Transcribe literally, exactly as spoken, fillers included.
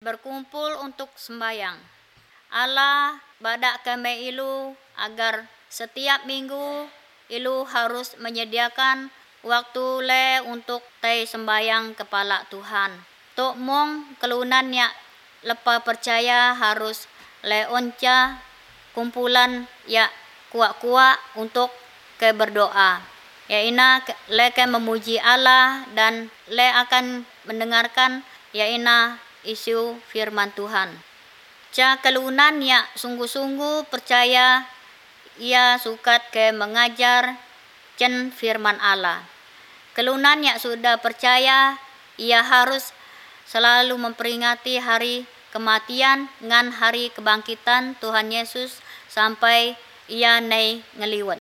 berkumpul untuk sembahyang. Allah badak kami ilu agar setiap minggu ilu harus menyediakan waktu le untuk tai sembahyang kepala Tuhan. Tok mong kelunan ya lepa percaya harus le onca kumpulan ya kuak-kuak untuk ke berdoa. Ya ina le ke memuji Allah dan le akan mendengarkan ya ina isu firman Tuhan. Ca kelunan ya sungguh-sungguh percaya ia sukat ke mengajar cen firman Allah. Kelunan ya sudah percaya ia harus selalu memperingati hari kematian ngan hari kebangkitan Tuhan Yesus sampai ia naik ngeliwat.